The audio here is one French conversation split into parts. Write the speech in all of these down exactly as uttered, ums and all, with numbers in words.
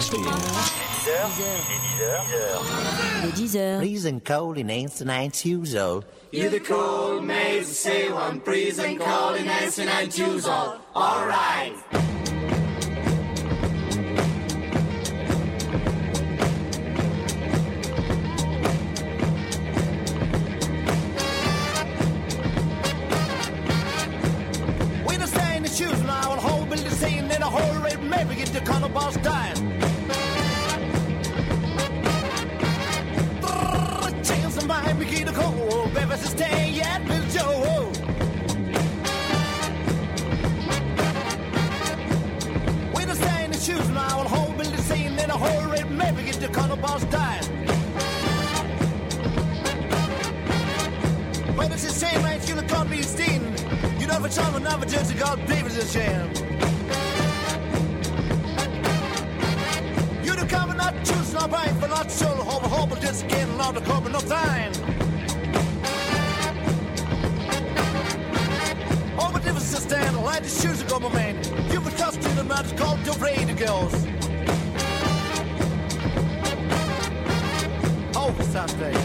Le dix heures. Freezing cold in ancient years old. You're the cold maze, say one, freezing cold in ancient years old. All right. When I stay in the shoes now, I'll hold build the scene in a whole red maybe get the color boss dying. Might be the cold, baby, to stay at Bill Joe. When I stay in the shoes now, I'll hold Bill the scene in a whole red maybe get the color boss dying. When it's the same, I feel the coffee steam. You know, for some, another just got David's a shame. You the cover not choose, not right, but not sure. Hope, hope, just getting out the cover, no time. Oh, but if it's a stand, like the shoes go, my man. You would trust in the man, it's called your radio girls. Oh, for Saturday.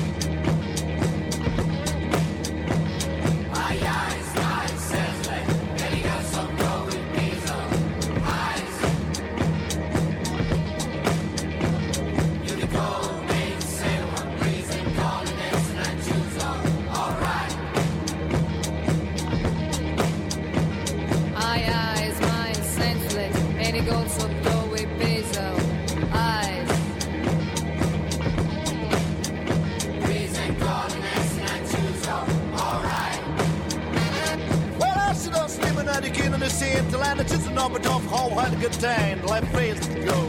To land just an up and off hole, had a good time, let face go.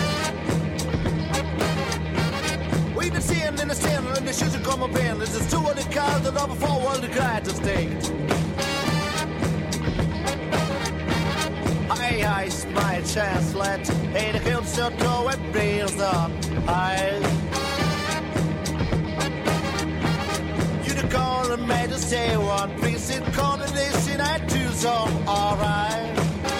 We the seeing in the center and the shoes are come up in. This is two of the cars that over four world the guy to stay. Hey, I my chance, let hey the kids so go and breathe up. I you the call and made to stay one piece in coordination I do so alright.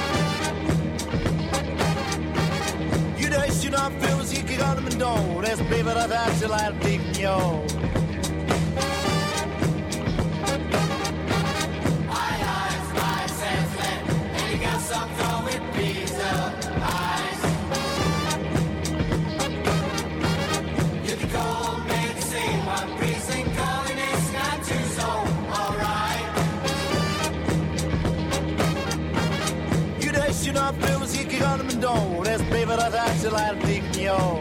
You know you not feel as you can on them and don't. That's baby that I should like to take yo. You know, feel as you can on them and don't. That's baby that I should like to take yo.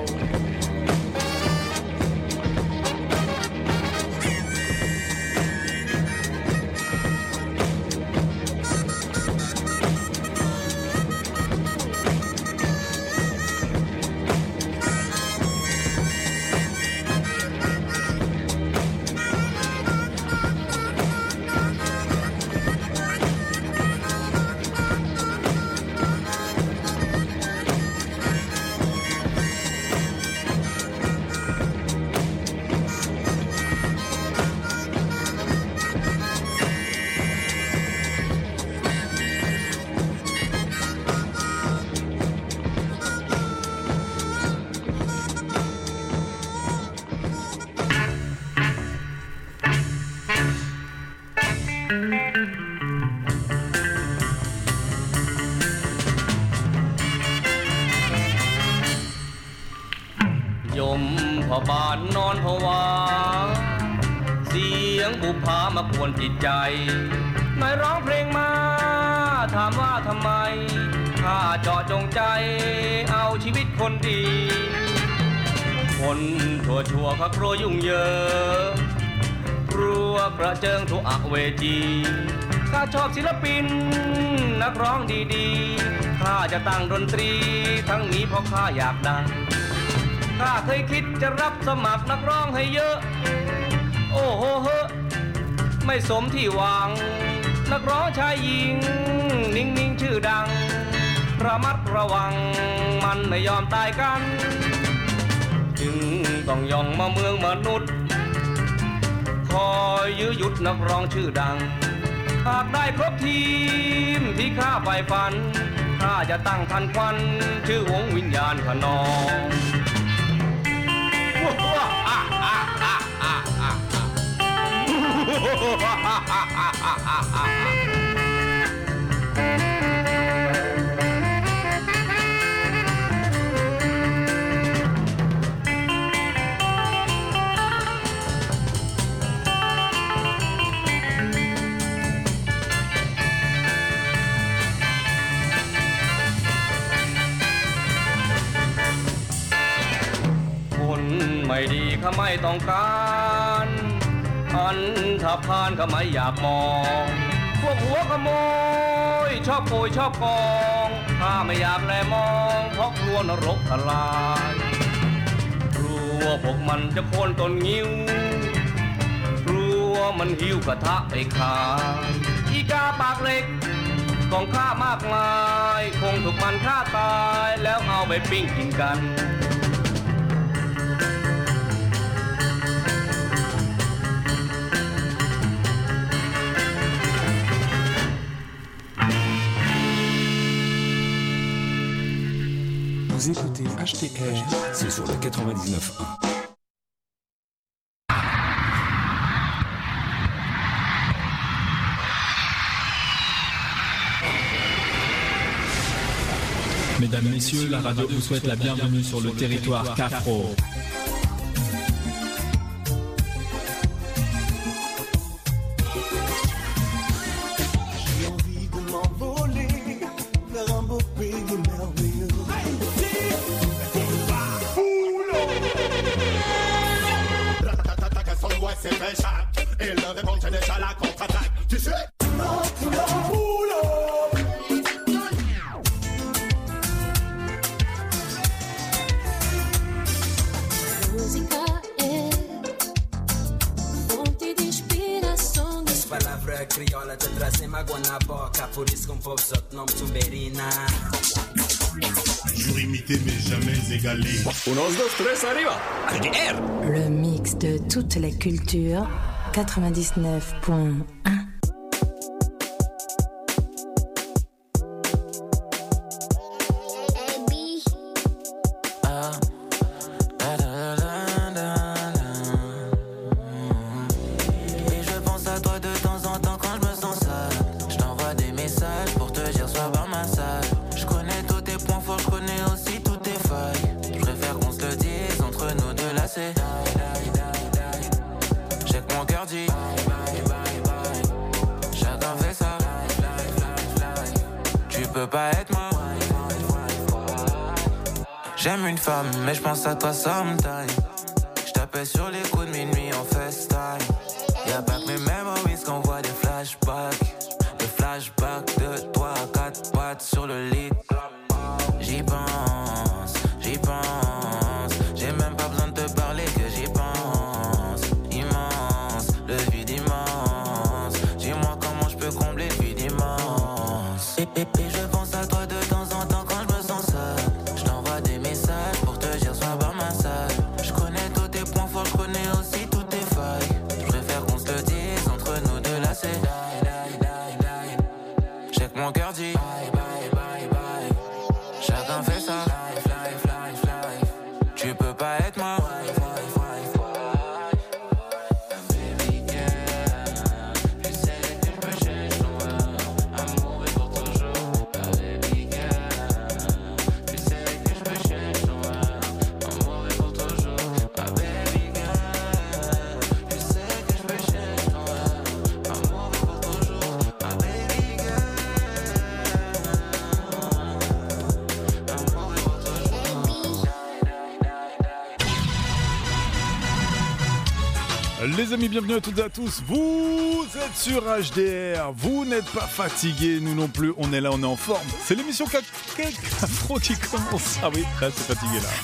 พ่อบ้านนอนผวาเสียงบุพามากวนจิตใจนายร้องเพลงมาถามว่าทำไมข้าเจาะจงใจเอาชีวิตคนดีคนทั่วชั่วเขากลัวยุ่งเหยิงกลัวประเจิงทุกอเวจีข้าชอบศิลปินนักร้องดีๆข้าจะตั้งดนตรีทั้งนี้เพราะข้าอยากดังข้าเคยคิดจะรับสมัครนักร้องให้เยอะโอ้โหเฮ้ไม่สมที่หวังนักร้องชายหญิงนิ่งๆชื่อดังระมัดระวังมันไม่ยอมตายกันจึงต้องย่องมาเมืองมนุษย์คอยยื้อยุดนักร้องชื่อดังหากได้ครบทีมที่ข้าใฝ่ฝันข้ข้าจะตั้งทันควันชื่อวงวิญญาณขนองไม่ดีเขาไม่ต้องการอันถ้าพานเขาไม่อยากมองพวกหัวขโมยชอบโกยชอบกองข้าไม่อยากแลมองเพราะกลัวนรกทลายกลัวพวกมันจะโค่นต้นงิ้วกลัวมันหิ้วกระทะไปขายอีกาปากเหล็กของข้ามากมายคงถูกมันฆ่าตายแล้วเอาไปปิ้งกินกัน Vous écoutez H T R, c'est sur le quatre-vingt-dix-neuf point un. Mesdames, Messieurs, la radio vous souhaite la bienvenue sur le territoire Cafro. J'ai envie de m'envoler vers un beau pays merveilleux. Son voix c'est très chat. Et le répond c'est déjà la contre-attaque. Tu sais? Criolla te trazem água na boca, por isso que um povo só te nome Tumberina. Toujours imité mais jamais égalé. Unos, dos, tres, arriba. H T R. Le mix de toutes les cultures, quatre-vingt-dix-neuf point un. J'aime une femme, mais je pense à toi sometime. Je t'appelle sur les coups de minuit en FaceTime. Y'a pas que mes memories qu'on voit des flashbacks. Des flashbacks de toi à quatre pattes sur le lit. J'y pense, j'y pense. J'ai même pas besoin de te parler que j'y pense. Immense, le vide immense. Dis-moi comment je peux combler le vide immense. Et, et, et je pense à toi de temps en temps quand je me sens seul. Je t'envoie des messages pour te dire sois par ma salle. Je connais tous tes points forts, je connais aussi toutes tes failles. Je préfère qu'on se le dise entre nous deux là c'est die, die, die, die. J'ai que mon cœur dit bye, bye, bye, bye. Chacun fait ça, fly, fly, fly, fly. Tu peux pas être moi. Les amis, bienvenue à toutes et à tous. Vous êtes sur H D R. Vous n'êtes pas fatigués, nous non plus. On est là, on est en forme. C'est l'émission Cafro qui commence. Ah oui, là c'est fatigué là.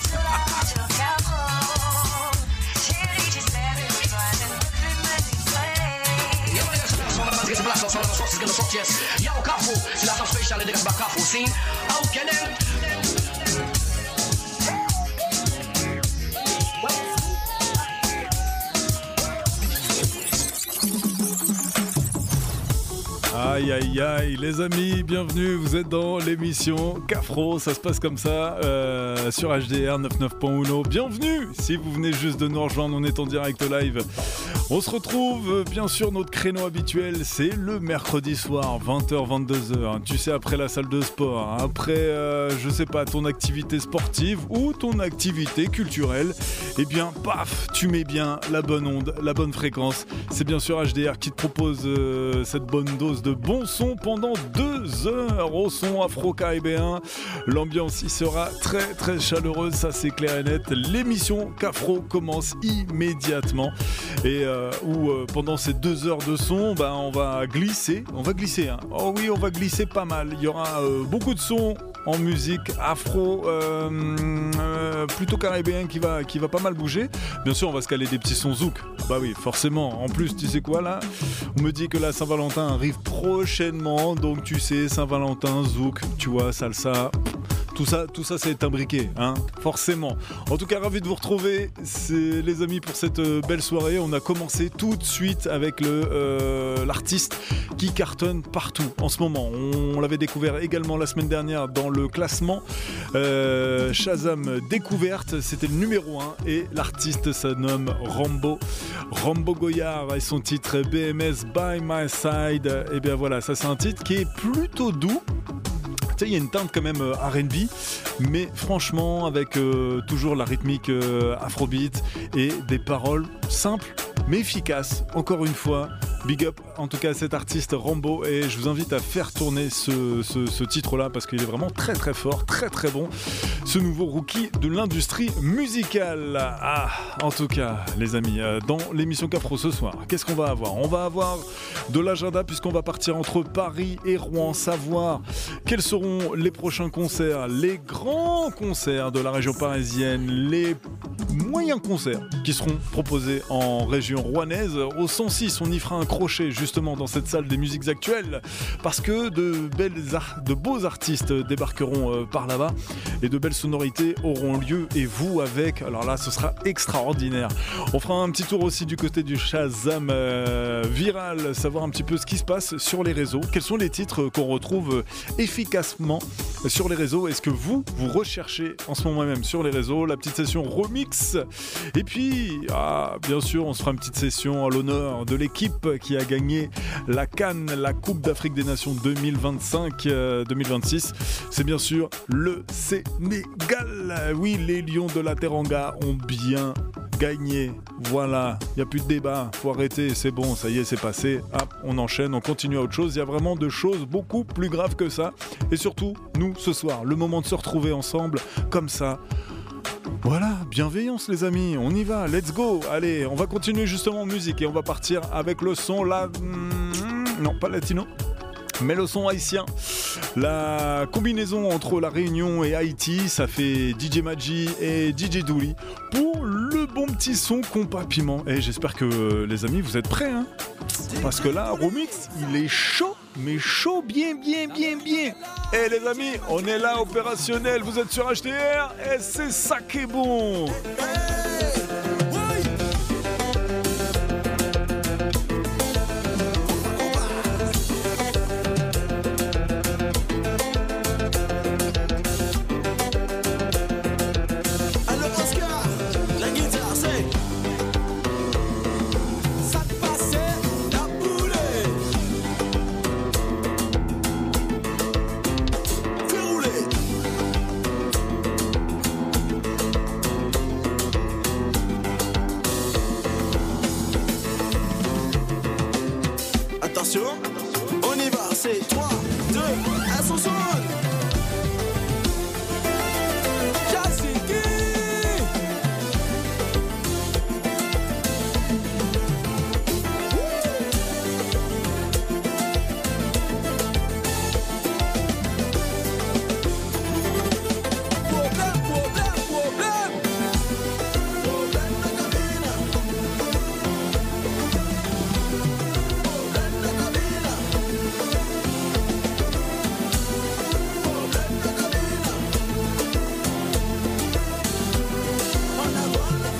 Aïe aïe aïe aïe, les amis, bienvenue, vous êtes dans l'émission Cafro, ça se passe comme ça euh, sur H D R quatre-vingt-dix-neuf point un. Bienvenue, si vous venez juste de nous rejoindre, on est en direct live. On se retrouve, bien sûr, notre créneau habituel, c'est le mercredi soir, vingt heures, vingt-deux heures. Tu sais, après la salle de sport, après, euh, je sais pas, ton activité sportive ou ton activité culturelle, eh bien, paf, tu mets bien la bonne onde, la bonne fréquence. C'est bien sûr H D R qui te propose euh, cette bonne dose de bon son pendant deux heures au son afro-caribéen. L'ambiance y sera très très chaleureuse, ça c'est clair et net. L'émission Cafro commence immédiatement et euh, où euh, pendant ces deux heures de son, bah, on va glisser, on va glisser. Hein. Oh oui, on va glisser pas mal. Il y aura euh, beaucoup de sons en musique afro, euh, euh, plutôt caribéen qui va, qui va pas mal bouger. Bien sûr, on va se caler des petits sons zouk. Bah oui, forcément. En plus, tu sais quoi là ? On me dit que la Saint-Valentin arrive prochainement, donc tu sais, Saint-Valentin, zouk, tu vois, salsa. Tout ça, tout ça, c'est imbriqué, hein, forcément. En tout cas, ravi de vous retrouver, c'est les amis, pour cette euh, belle soirée. On a commencé tout de suite avec le, euh, l'artiste qui cartonne partout en ce moment. On, on l'avait découvert également la semaine dernière dans le classement euh, Shazam Découverte. C'était le numéro un et l'artiste se nomme Rambo. Rambo Goyard et son titre B M S By My Side. Et bien voilà, ça c'est un titre qui est plutôt doux. Il y a une teinte quand même euh, R and B, mais franchement avec euh, toujours la rythmique euh, afrobeat et des paroles simples mais efficaces. Encore une fois, big up en tout cas à cet artiste Rambo, et je vous invite à faire tourner ce, ce, ce titre-là parce qu'il est vraiment très très fort, très très bon. Ce nouveau rookie de l'industrie musicale. Ah, en tout cas, les amis, euh, dans l'émission Cafro ce soir, qu'est-ce qu'on va avoir ? On va avoir de l'agenda puisqu'on va partir entre Paris et Rouen, savoir quels seront les prochains concerts, les grands concerts de la région parisienne, les moyens concerts qui seront proposés en région rouennaise. Au cent six, on y fera un crochet justement dans cette salle des musiques actuelles parce que de, belles ar- de beaux artistes débarqueront euh, par là-bas et de belles sonorités auront lieu, et vous avec, alors là ce sera extraordinaire. On fera un petit tour aussi du côté du Shazam euh, viral, savoir un petit peu ce qui se passe sur les réseaux, quels sont les titres qu'on retrouve efficacement sur les réseaux, est-ce que vous, vous recherchez en ce moment même sur les réseaux, la petite session remix. Et puis, ah, bien sûr, on se fera une petite session à l'honneur de l'équipe qui a gagné la CAN, la Coupe d'Afrique des Nations deux mille vingt-cinq deux mille vingt-six. C'est bien sûr le Sénégal. Oui, les Lions de la Teranga ont bien gagné. Voilà, il n'y a plus de débat, faut arrêter, c'est bon, ça y est, c'est passé. Hop, on enchaîne, on continue à autre chose. Il y a vraiment de choses beaucoup plus graves que ça. Et surtout, nous, ce soir, le moment de se retrouver ensemble, comme ça. Voilà, bienveillance les amis, on y va, let's go. Allez, on va continuer justement en musique et on va partir avec le son là... Non, pas latino, mais le son haïtien. La combinaison entre la Réunion et Haïti, ça fait D J Maji et D J Douli pour le bon petit son compas piment. Et j'espère que les amis vous êtes prêts, hein, parce que là, remix, il est chaud, mais chaud, bien, bien, bien, bien. Et les amis, on est là, opérationnel, vous êtes sur H D R et c'est ça qui est bon. On y va, c'est trois, deux, un, son son.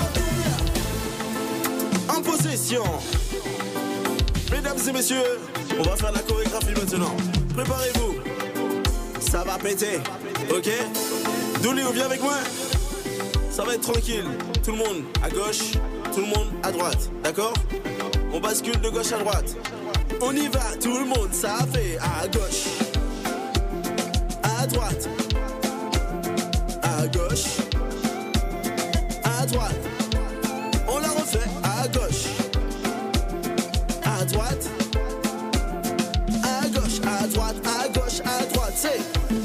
Mesdames et messieurs, On va faire la chorégraphie maintenant. Préparez-vous. Ça va péter. Ok? Doulio, viens avec moi. Ça va être tranquille. Tout le monde à gauche, tout le monde à droite. D'accord? On bascule de gauche à droite. On y va, tout le monde, ça fait à gauche, à droite, à gauche, à droite. On la refait à gauche, à droite, à gauche, à droite, à gauche, à droite. C'est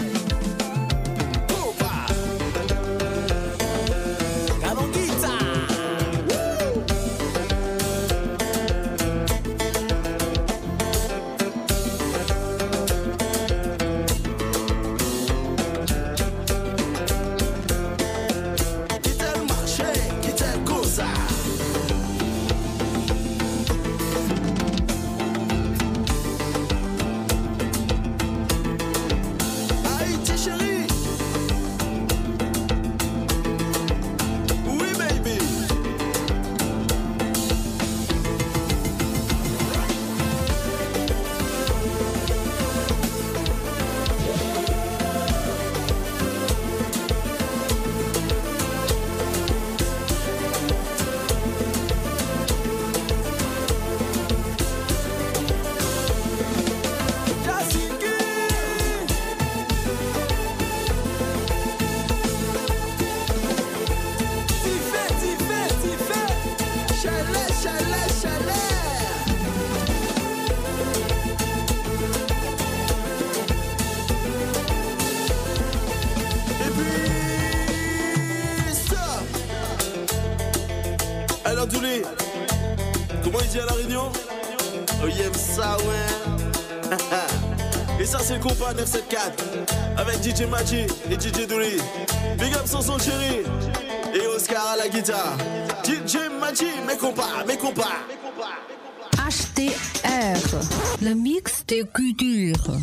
Doulé, comment il dit à la Réunion? Oh, il aime ça, ouais. Et ça, c'est le compas neuf cent soixante-quatre avec D J Machi et D J Doulé. Big up son son chéri et Oscar à la guitare. D J Machi, mes compas, mes compas. H D R, le mix des cultures.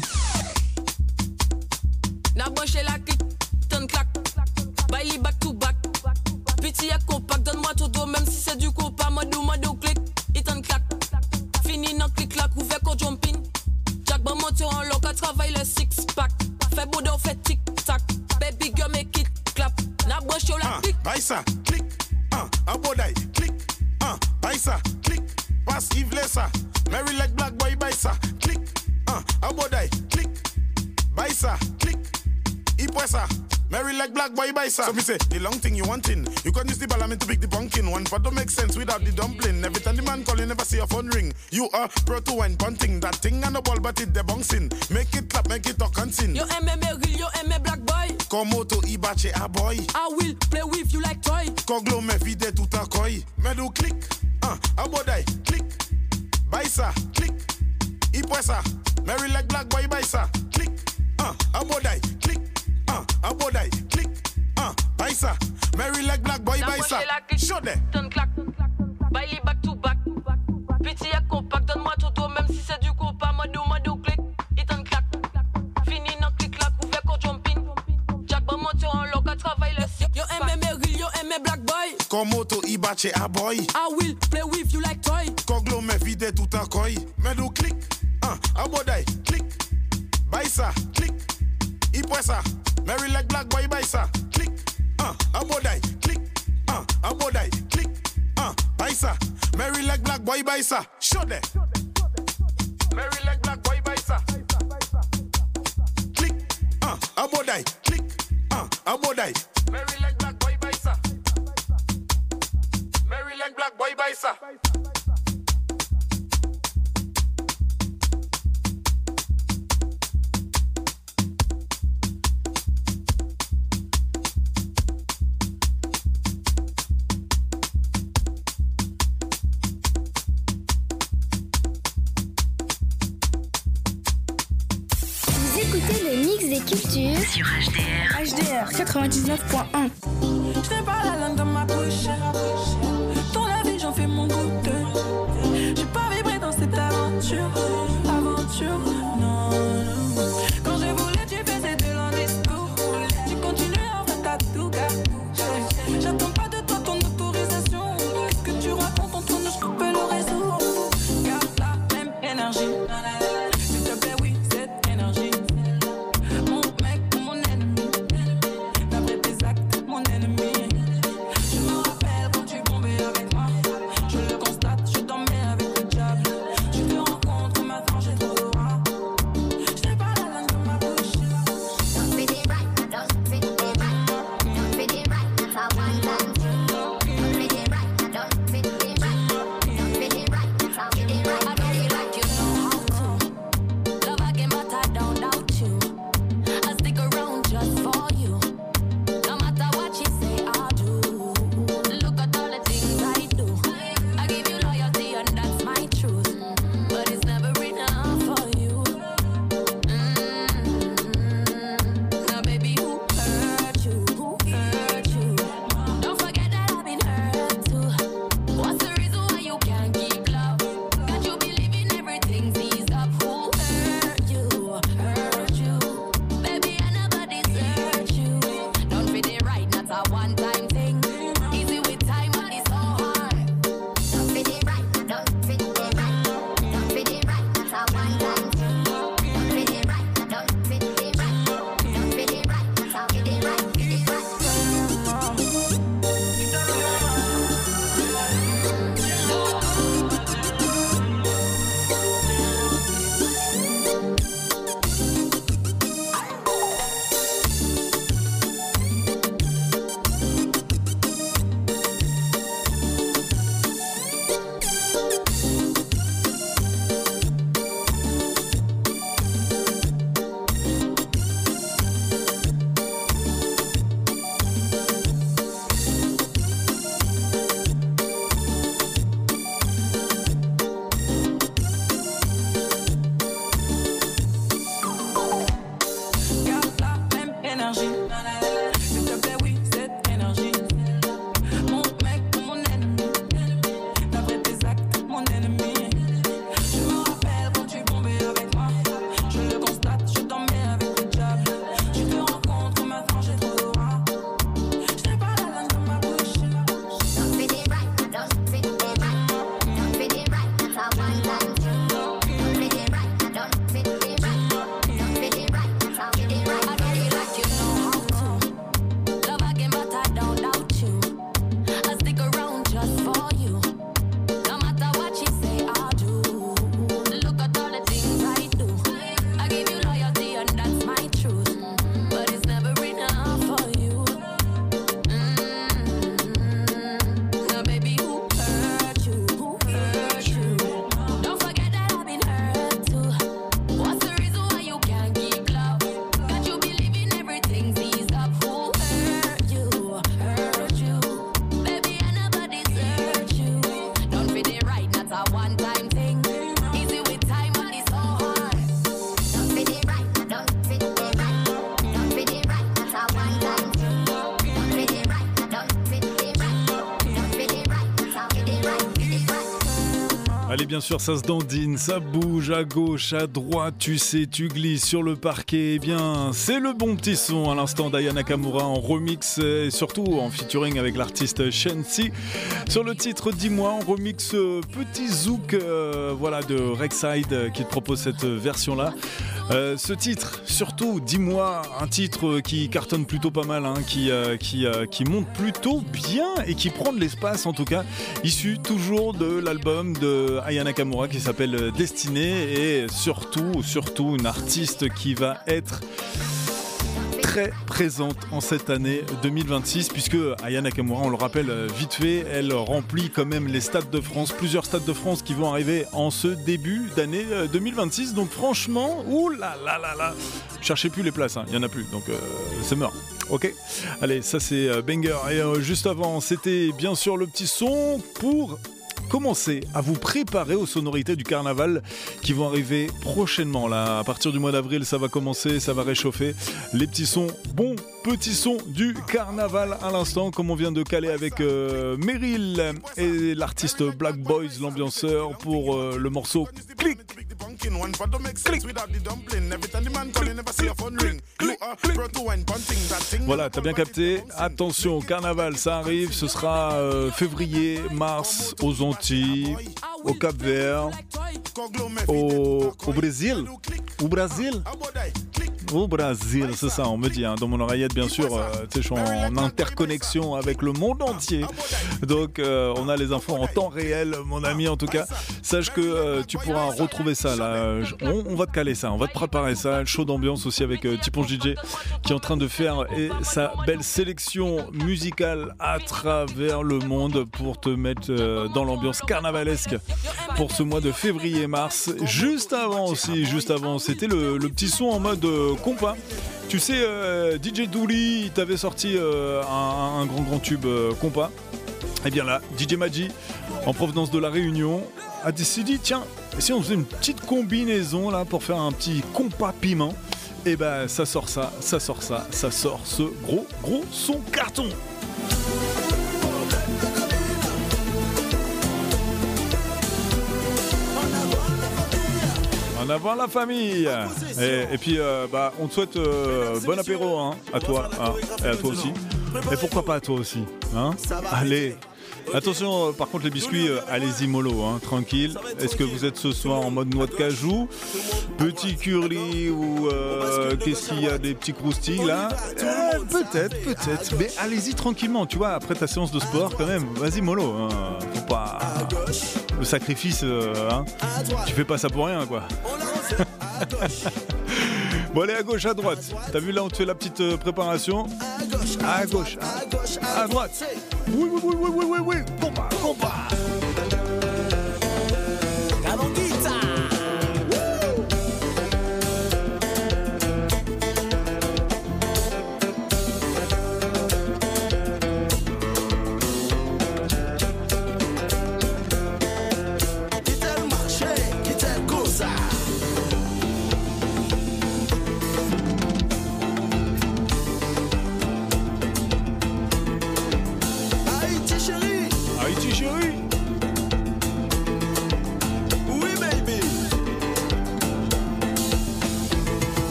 N'a branché la clique, ton claque, bailey back to back. Petit à compact, donne-moi tout dos, même si c'est du compas, modou, modou, clic, et t'en claque. Fini dans clic, clac, ouvert qu'au jumping. Jack, bon, monture en loc, à travail le six-pack. Fait boudou, fait tic-tac. Baby girl, make it clap. N'a branché la clique. Baille ça, clic, un, un bodaille, clic, un, baille ça, clic, passe, Yves ça. Mary like black boy, baille ça, clic, un, un bodaille, clic, baille ça, clic, il pointe ça. Mary like black boy by So me say, the long thing you wantin'. You can use the parliament to pick the pumpkin. One for don't make sense without the dumpling. Every time the man call, you never see a phone ring. You are pro to wine punting. That thing on the ball, but it the bouncing. Make it clap, make it talk and sin. Yo aime me real, yo aime black boy. Como to ibache a boy. I will play with you like toy. Koglo me vide tout a koi. Me do click, ah, a bodai, click. By ça, click. I ça. Mary like black boy by ça, click, ah, a bodai, click. Uh, a bodai, click, uh, baisa. Mary like black boy, baisa. Show them. Ton clac, bailey back to back. Petit à compact, donne-moi tout dos, même si c'est du compas, modou, modou, click. Et ton clac, fini dans clic, clac, ouvert qu'au jumping. Jack, bon, monture en loc, à travail le six. Yo aime me real, yo aime black boy. Como to ibache a boy. I will play with you like toy. Koglo me vide tout a koi. Me do click, uh, a bodai, click, baisa, click. I ça. Mary like black boy by ça, click, uh, a bodai, click, uh, a bodai, click, uh, by ça. Mary like black boy by ça, show them. Mary like black boy by ça, click, uh, a bodai, click, uh, a bodai. Mary like black boy by ça, Mary like black boy by ça. Culture sur H D R. H D R quatre-vingt-dix-neuf point un. Je n'ai pas la langue dans ma bouche. Dans la vie, j'en fais mon goût. J'ai pas vibré dans cette aventure. Aventure, non, non. Quand j'ai voulu, tu faisais de l'endiscours. Tu continues à faire ta touga. J'attends pas de toi ton autorisation. Ce que tu racontes, on tourne, je coupe le réseau. Garde la même énergie. énergie. S'il te plaît, oui, cette énergie. Mon mec, mon ennemi. D'après tes actes, mon ennemi. Je me rappelle quand tu bombais avec moi. Je le constate, je t'en mets avec le diable. Je te rencontre, maintenant j'ai trop d'aura. Je n'ai pas la langue dans ma bouche. Don't fit it right, don't fit it right. Don't fit it right, that's how one time. Don't fit it right, don't fit it right. Don't fit it right, that's how fit it right. I get it right, you know how to. Love again, but I don't doubt you. I stick around just for you. No matter what you say, I do. Look at all the things I do. I give you loyalty and that's my truth. But it's never enough for you. Now baby, who hurt you? Who hurt you? Don't forget that I've been hurt too. What's the reason why you can't keep love? Got you believing everything's eased up. Who hurt you? Hurt you? Baby, I never desert you. Don't fit it right, not a one-time thing. Easy with time, but it's so hard. Don't fit it right, don't fit it right. Don't fit it right, not a one-time thing. Don't fit it right, don't fit it right. Don't fit it right, that's how fit it right. Fit it right. Allez, bien sûr, ça se dandine, ça bouge à gauche, à droite, tu sais, tu glisses sur le parquet. Eh bien, c'est le bon petit son à l'instant d'Aya Nakamura en remix et surtout en featuring avec l'artiste Shensi sur le titre Dis-moi en remix euh, Petit Zouk euh, voilà, de Rexside euh, qui te propose cette version-là. Euh, ce titre, surtout, dis-moi, un titre qui cartonne plutôt pas mal, hein, qui, euh, qui, euh, qui monte plutôt bien et qui prend de l'espace en tout cas, issu toujours de l'album de Aya Nakamura qui s'appelle Destinée et surtout, surtout une artiste qui va être très présente en cette année deux mille vingt-six puisque Aya Nakamura, on le rappelle vite fait, elle remplit quand même les stades de France, plusieurs stades de France qui vont arriver en ce début d'année deux mille vingt-six, donc franchement, ouh là là là là, cherchez plus les places, il hein, n'y en a plus, donc euh, c'est mort. Ok, allez, ça c'est euh, banger. Et euh, juste avant, c'était bien sûr le petit son pour commencer à vous préparer aux sonorités du carnaval qui vont arriver prochainement. Là, à partir du mois d'avril, ça va commencer, ça va réchauffer. Les petits sons, bons petits sons du carnaval à l'instant, comme on vient de caler avec euh, Meryl et l'artiste Black Boys, l'ambianceur, pour euh, le morceau Click. Voilà, t'as bien capté. Attention, carnaval, ça arrive. Ce sera euh, février, mars, aux Antilles, au Cap-Vert, au, au Brésil. Au Brésil Au Brésil, c'est ça, on me dit, hein, dans mon oreillette, bien sûr. Euh, tu sais, je suis en interconnexion avec le monde entier. Donc, euh, on a les infos en temps réel, mon ami, en tout cas. Sache que euh, tu pourras retrouver ça, là. On, on va te caler ça, on va te préparer ça. Le show d'ambiance aussi avec euh, Tiponge D J qui est en train de faire et sa belle sélection musicale à travers le monde pour te mettre euh, dans l'ambiance carnavalesque pour ce mois de février-mars. Juste avant aussi, juste avant, c'était le, le petit son en mode euh, compas. Tu sais, euh, D J Dooley, il t'avait sorti euh, un, un grand grand tube euh, compas. Et bien là, D J Maji, en provenance de La Réunion, a décidé, tiens, et si on faisait une petite combinaison là pour faire un petit compas piment. Et ben ça sort ça, ça sort ça, ça sort ce gros gros son carton. En avant la famille. Et, et puis euh, bah on te souhaite euh, bon apéro hein, à toi hein, et à toi aussi. Et pourquoi pas à toi aussi hein. Allez. Attention, euh, par contre les biscuits, euh, allez-y mollo, hein, tranquille. Est-ce que vous êtes ce soir en mode noix de cajou, petit curly ou euh, qu'est-ce qu'il y a, des petits croustilles là euh, Peut-être, peut-être. Mais allez-y tranquillement, tu vois, après ta séance de sport quand même, vas-y mollo. Hein, faut pas... Le sacrifice, euh, hein, tu fais pas ça pour rien quoi. Bon allez à gauche, à droite. T'as vu là on te fait la petite euh, préparation. À gauche, à gauche, à droite. Oui, oui, oui, oui, oui, oui, oui. Combat, combat.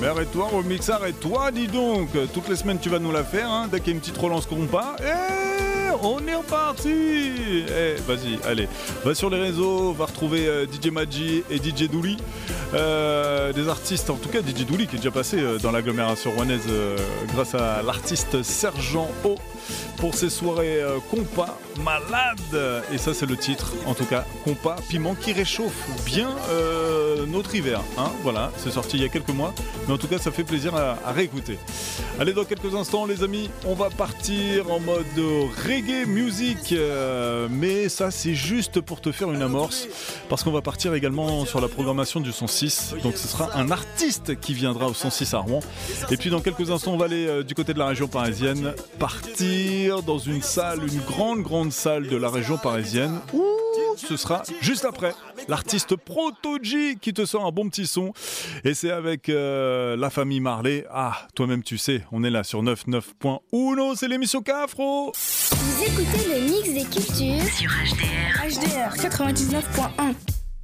Mais arrête-toi, remix, arrête-toi, dis donc. Toutes les semaines, tu vas nous la faire, hein, dès qu'il y a une petite relance compas. Eh, on est reparti. Eh, vas-y, allez. Va sur les réseaux, va retrouver euh, D J Maggi et D J Douli. Euh, des artistes, en tout cas D J Douli qui est déjà passé euh, dans l'agglomération rouennaise euh, grâce à l'artiste Sergent O pour ses soirées euh, compas malade. Et ça, c'est le titre, en tout cas, compas piment qui réchauffe bien euh, notre hiver. Hein, voilà, c'est sorti il y a quelques mois, mais en tout cas, ça fait plaisir à, à réécouter. Allez, dans quelques instants, les amis, on va partir en mode reggae music, euh, mais ça, c'est juste pour te faire une amorce, parce qu'on va partir également sur la programmation du cent six. Donc, ce sera un artiste qui viendra au cent six à Rouen. Et puis, dans quelques instants, on va aller euh, du côté de la région parisienne, partir dans une salle, une grande, grande salle de la région parisienne. Ouh, ce sera juste après l'artiste Proto-G qui te sort un bon petit son. Et c'est avec euh, la famille Marley. Ah, toi-même tu sais, on est là sur quatre-vingt-dix-neuf point un, c'est l'émission K-Afro. Vous écoutez le mix des cultures sur H D R. H D R quatre-vingt-dix-neuf point un.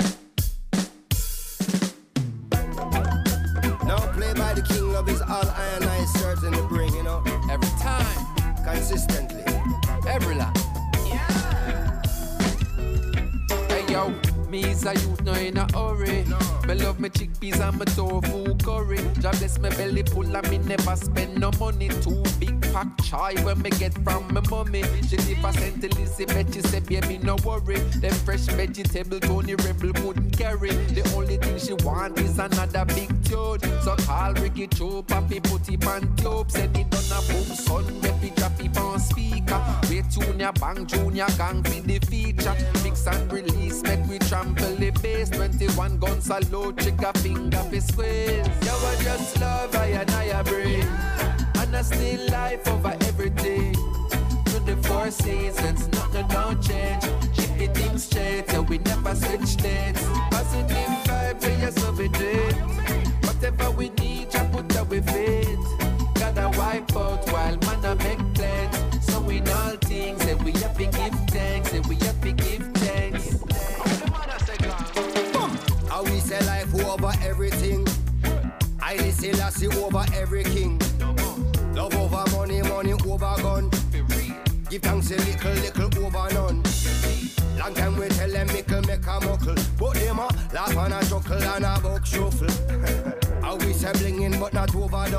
Now play by the king of his all iron I certain to bring, you know. Every time, consistently, every line. Yo, me is a youth, no in a hurry. No. Me love me chickpeas and me tofu curry. Job bless me belly full and me never spend no money. Too big pack chai when me get from me mommy. She never sent Elizabeth, she said baby no worry. Them fresh vegetable Tony Rebel couldn't carry. The only thing she want is another big tune. So call Ricky Cho, papi put it on tube. Send it on a boom son, rep it drop it on speaker. Wait junior bang junior gang for the feature. Mix and release. Make we trample the bass. Twenty-one guns a load, trigger finger fi squeeze. Yo, I just love I and I breathe, and I still life over everything. To the four seasons, nothing don't change. Keep the things straight, yeah, we never switch dates. Positive vibes, yeah, yes, so we do it. Whatever we need, I put that we fit. Gotta wipe out while man I make plans. So in all things, yeah, we have to give thanks, yeah, we have to give thanks. How we say life over everything. I listen Lassie over every king. Love over money, money over gun. Give thanks a little, little over none. Long time we tell them mickle make a muckle, but them a laugh and a chuckle and a buck shuffle. How we say blingin' but not overdone.